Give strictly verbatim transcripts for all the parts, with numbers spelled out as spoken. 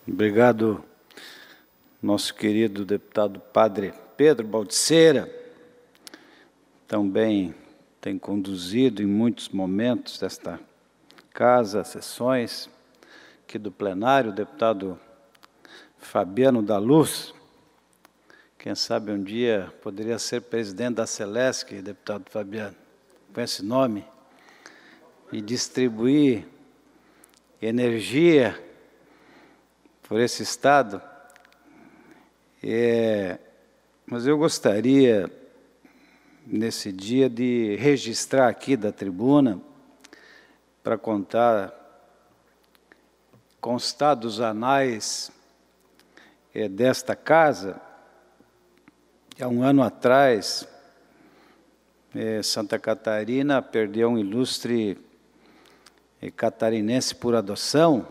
Obrigado, nosso querido deputado Padre Pedro Baldiceira, também tem conduzido em muitos momentos desta casa, sessões aqui do plenário, o deputado Fabiano da Luz, quem sabe um dia poderia ser presidente da Celesc, deputado Fabiano, com esse nome, e distribuir energia por esse Estado. É, mas eu gostaria, nesse dia, de registrar aqui da tribuna, para contar, constar dos anais é, desta casa. Há um ano atrás, é, Santa Catarina perdeu um ilustre é, catarinense por adoção,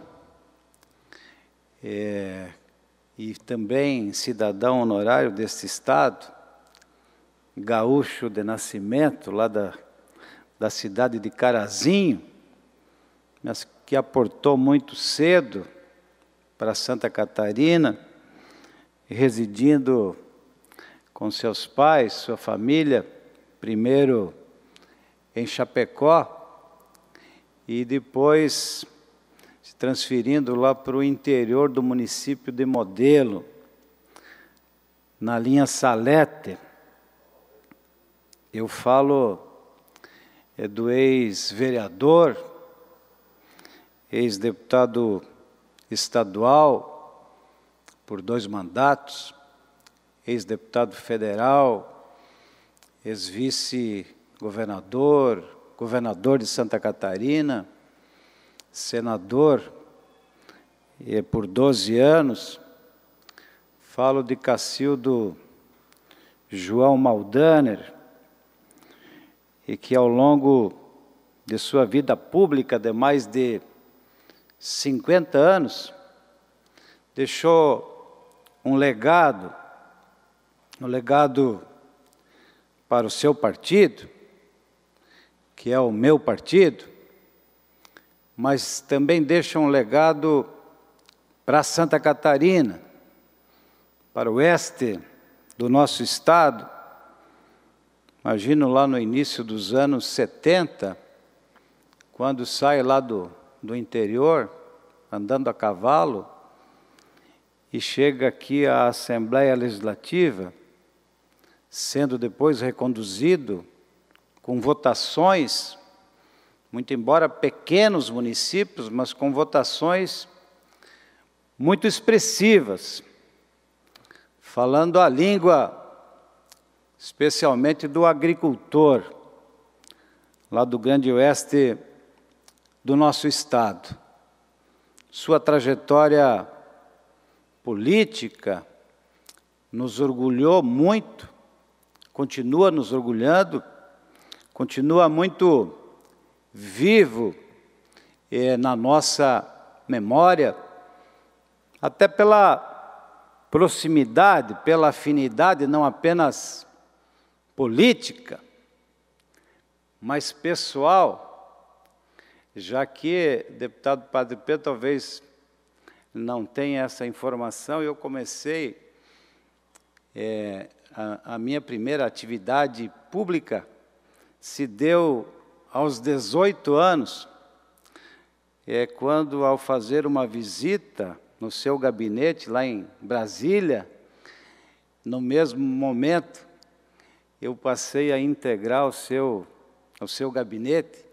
é, e também cidadão honorário deste Estado, gaúcho de nascimento, lá da, da cidade de Carazinho, mas que aportou muito cedo para Santa Catarina, residindo com seus pais, sua família, primeiro em Chapecó, e depois se transferindo lá para o interior do município de Modelo, na linha Salete. Eu falo é, do ex-vereador, ex-deputado estadual por dois mandatos, ex-deputado federal, ex-vice-governador, governador de Santa Catarina, senador e por doze anos. Falo de Cacildo João Maldaner, e que ao longo de sua vida pública de mais de cinquenta anos, deixou um legado, um legado para o seu partido, que é o meu partido, mas também deixa um legado para Santa Catarina, para o oeste do nosso estado. Imagino lá no início dos anos setenta, quando sai lá do, do interior, andando a cavalo, e chega aqui à Assembleia Legislativa, sendo depois reconduzido com votações, muito embora pequenos municípios, mas com votações muito expressivas, falando a língua, especialmente do agricultor, lá do Grande Oeste do nosso Estado. Sua trajetória política nos orgulhou muito, continua nos orgulhando, continua muito vivo eh, na nossa memória, até pela proximidade, pela afinidade, não apenas política, mas pessoal, já que, deputado Padre Pedro, talvez não tenha essa informação, eu comecei é, a, a minha primeira atividade pública, se deu aos dezoito anos, é, quando, ao fazer uma visita no seu gabinete, lá em Brasília, no mesmo momento, eu passei a integrar o seu, o seu gabinete,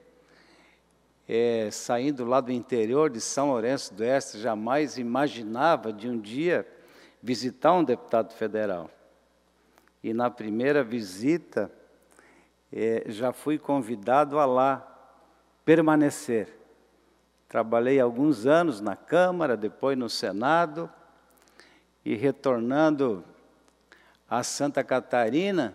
é, saindo lá do interior de São Lourenço do Oeste, jamais imaginava de um dia visitar um deputado federal. E na primeira visita, é, já fui convidado a lá permanecer. Trabalhei alguns anos na Câmara, depois no Senado, e retornando a Santa Catarina,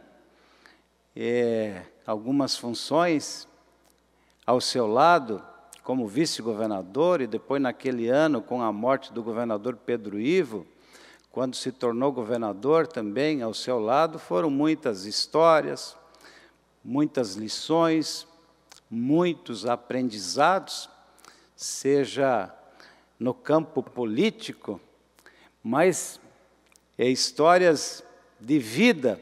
é, algumas funções ao seu lado, como vice-governador, e depois naquele ano, com a morte do governador Pedro Ivo, quando se tornou governador também ao seu lado, foram muitas histórias, muitas lições, muitos aprendizados, seja no campo político, mas é histórias de vida,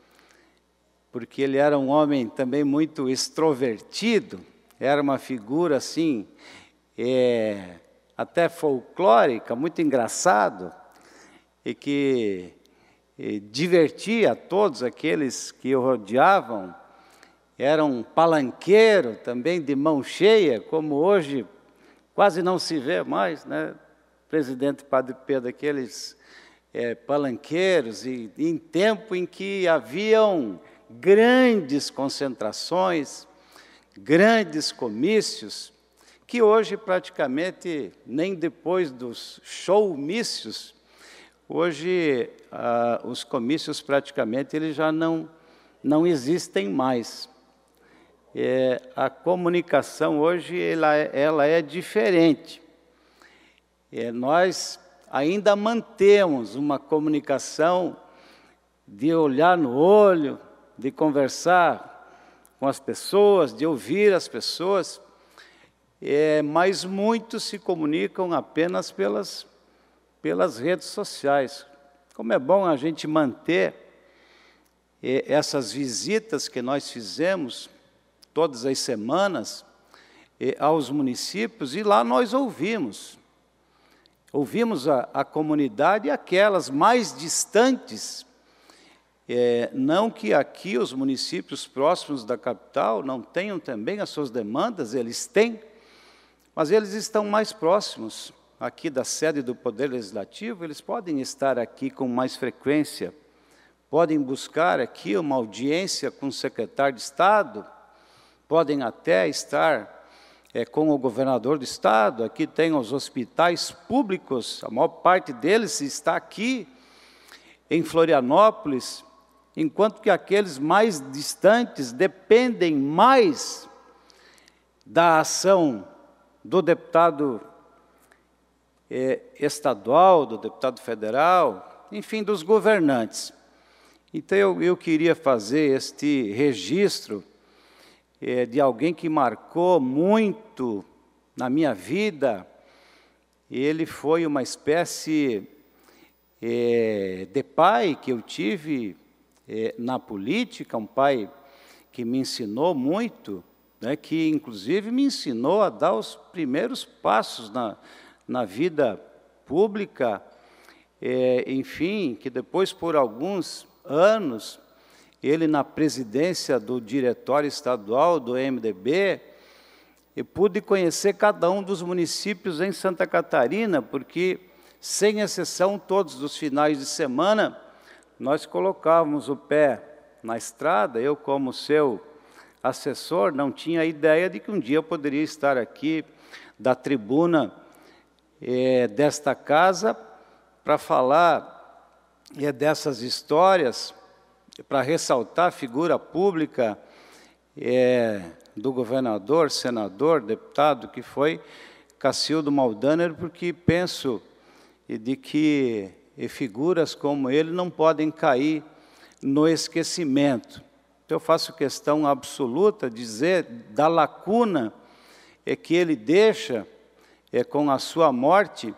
porque ele era um homem também muito extrovertido, era uma figura assim, é, até folclórica, muito engraçado, e que e, divertia a todos aqueles que o rodeavam. Era um palanqueiro também de mão cheia, como hoje quase não se vê mais, né? Presidente Padre Pedro, aqueles é, palanqueiros, e em tempo em que haviam grandes concentrações, grandes comícios, que hoje praticamente, nem depois dos showmícios, hoje ah, os comícios praticamente eles já não, não existem mais. É, a comunicação hoje ela, ela é diferente. É, nós ainda mantemos uma comunicação de olhar no olho, de conversar com as pessoas, de ouvir as pessoas, é, mas muitos se comunicam apenas pelas, pelas redes sociais. Como é bom a gente manter é, essas visitas que nós fizemos todas as semanas é, aos municípios, e lá nós ouvimos. Ouvimos a, a comunidade e aquelas mais distantes. É, não que aqui os municípios próximos da capital não tenham também as suas demandas, eles têm, mas eles estão mais próximos aqui da sede do Poder Legislativo, eles podem estar aqui com mais frequência, podem buscar aqui uma audiência com o secretário de Estado, podem até estar é, com o governador do Estado. Aqui tem os hospitais públicos, a maior parte deles está aqui em Florianópolis, enquanto que aqueles mais distantes dependem mais da ação do deputado é, estadual, do deputado federal, enfim, dos governantes. Então, eu, eu queria fazer este registro é, de alguém que marcou muito na minha vida. Ele foi uma espécie é, de pai que eu tive é, na política, um pai que me ensinou muito, né, que inclusive me ensinou a dar os primeiros passos na, na vida pública, é, enfim, que depois, por alguns anos, ele na presidência do diretório estadual do M D B, eu pude conhecer cada um dos municípios em Santa Catarina, porque, sem exceção, todos os finais de semana, nós colocávamos o pé na estrada. Eu, como seu assessor, não tinha ideia de que um dia eu poderia estar aqui, da tribuna é, desta casa, para falar é, dessas histórias, para ressaltar a figura pública é, do governador, senador, deputado, que foi Cacildo Maldaner, porque penso de que figuras como ele não podem cair no esquecimento. Então, eu faço questão absoluta de dizer da lacuna é que ele deixa é, com a sua morte,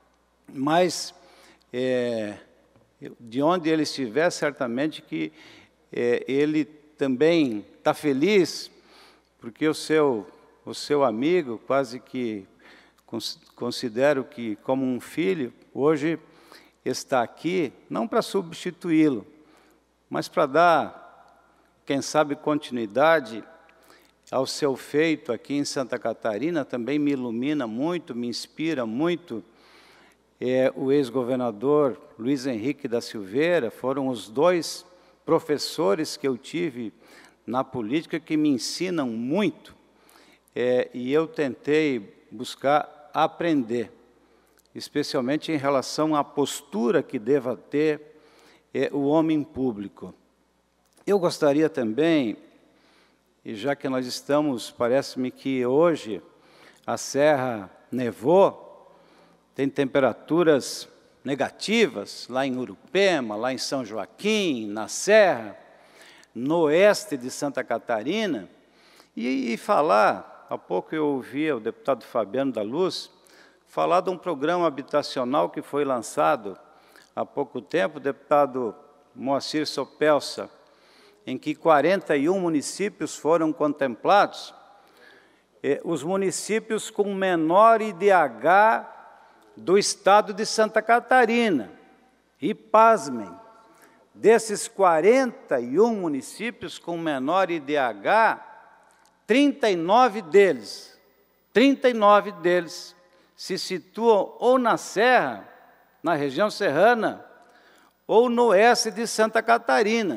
mas é, de onde ele estiver, certamente que é, ele também está feliz, porque o seu, o seu amigo, quase que considero que como um filho, hoje está aqui, não para substituí-lo, mas para dar, quem sabe, continuidade ao seu feito aqui em Santa Catarina. Também me ilumina muito, me inspira muito, é, o ex-governador Luiz Henrique da Silveira. Foram os dois professores que eu tive na política que me ensinam muito, é, e eu tentei buscar aprender, especialmente em relação à postura que deva ter é, o homem público. Eu gostaria também, e já que nós estamos, parece-me que hoje a Serra nevou, tem temperaturas negativas, lá em Urupema, lá em São Joaquim, na Serra, no oeste de Santa Catarina, e, e falar, há pouco eu ouvi o deputado Fabiano da Luz, falar de um programa habitacional que foi lançado há pouco tempo, o deputado Moacir Sopelsa, em que quarenta e um municípios foram contemplados, eh, os municípios com menor I D H do estado de Santa Catarina. E, pasmem, desses quarenta e um municípios com menor I D H, trinta e nove deles, trinta e nove deles se situam ou na Serra, na região serrana, ou no oeste de Santa Catarina.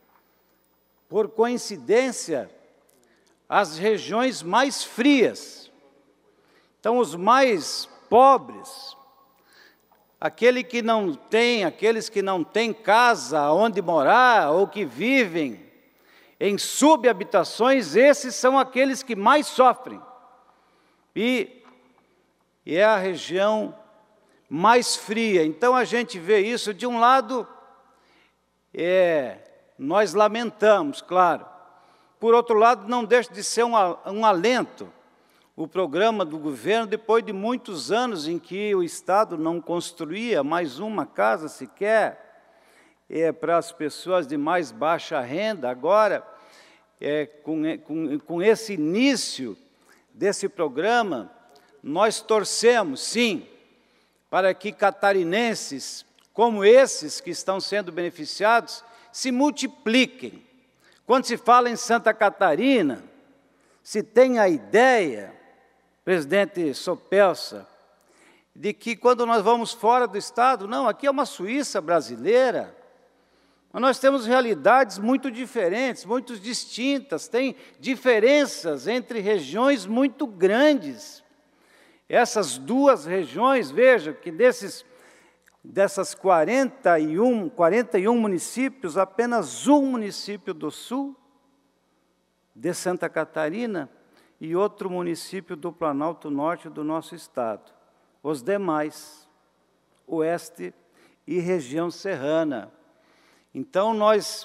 Por coincidência, as regiões mais frias. Então, os mais pobres, aquele que não tem, aqueles que não têm casa onde morar, ou que vivem em subhabitações, esses são aqueles que mais sofrem. E, e é a região mais fria. Então, a gente vê isso, de um lado, é, nós lamentamos, claro. Por outro lado, não deixa de ser um, um alento o programa do governo, depois de muitos anos em que o Estado não construía mais uma casa sequer é, para as pessoas de mais baixa renda. Agora, é, com, com, com esse início desse programa, nós torcemos, sim, para que catarinenses como esses que estão sendo beneficiados se multipliquem. Quando se fala em Santa Catarina, se tem a ideia, presidente Sopelsa, de que quando nós vamos fora do Estado, não, aqui é uma Suíça brasileira, mas nós temos realidades muito diferentes, muito distintas, tem diferenças entre regiões muito grandes. Essas duas regiões, veja que desses, dessas quarenta e um, quarenta e um municípios, apenas um município do sul de Santa Catarina e outro município do Planalto Norte do nosso estado. Os demais, oeste e região serrana. Então, nós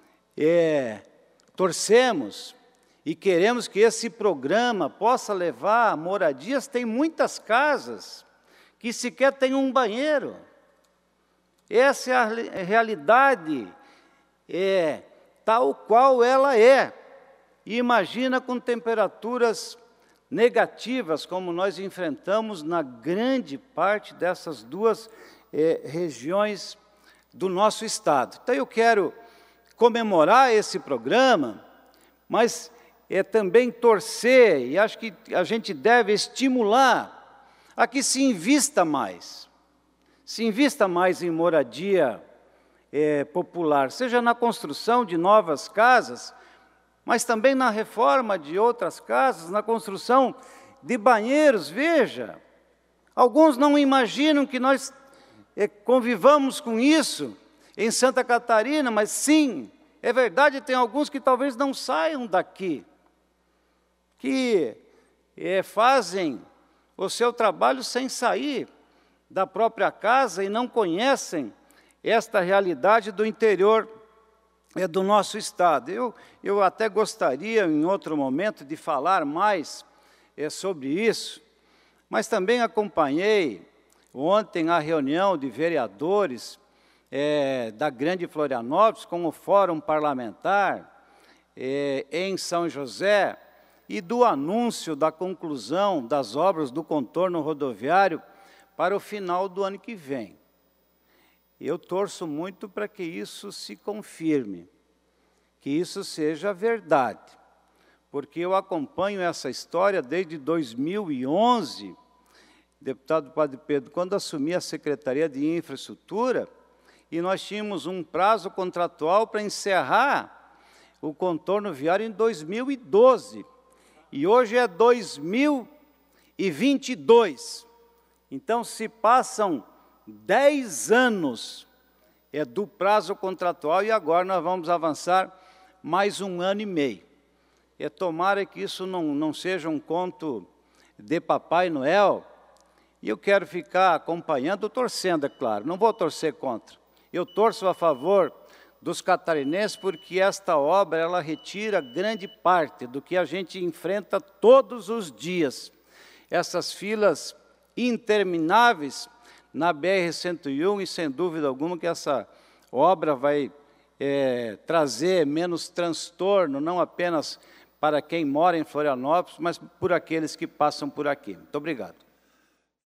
é, torcemos e queremos que esse programa possa levar moradias. Tem muitas casas que sequer têm um banheiro. Essa é a realidade, é, tal qual ela é. E imagina com temperaturas negativas, como nós enfrentamos na grande parte dessas duas é, regiões do nosso estado. Então, eu quero comemorar esse programa, mas é também torcer, e acho que a gente deve estimular a que se invista mais, se invista mais em moradia é, popular, seja na construção de novas casas, mas também na reforma de outras casas, na construção de banheiros. Veja, alguns não imaginam que nós é, convivamos com isso em Santa Catarina, mas sim, é verdade, tem alguns que talvez não saiam daqui, que é, fazem o seu trabalho sem sair da própria casa e não conhecem esta realidade do interior é, do nosso estado. Eu, eu até gostaria, em outro momento, de falar mais é, sobre isso, mas também acompanhei ontem a reunião de vereadores é, da Grande Florianópolis com o Fórum Parlamentar é, em São José, e do anúncio da conclusão das obras do contorno rodoviário para o final do ano que vem. Eu torço muito para que isso se confirme, que isso seja verdade, porque eu acompanho essa história desde dois mil e onze, deputado Padre Pedro, quando assumi a Secretaria de Infraestrutura, e nós tínhamos um prazo contratual para encerrar o contorno viário em dois mil e doze, e hoje é dois mil e vinte e dois. Então, se passam dez anos é, do prazo contratual, e agora nós vamos avançar mais um ano e meio. É, tomara que isso não, não seja um conto de Papai Noel, e eu quero ficar acompanhando, torcendo, é claro, não vou torcer contra. Eu torço a favor dos catarinenses, porque esta obra ela retira grande parte do que a gente enfrenta todos os dias. Essas filas intermináveis na B R cento e um, e sem dúvida alguma que essa obra vai é, trazer menos transtorno, não apenas para quem mora em Florianópolis, mas por aqueles que passam por aqui. Muito obrigado.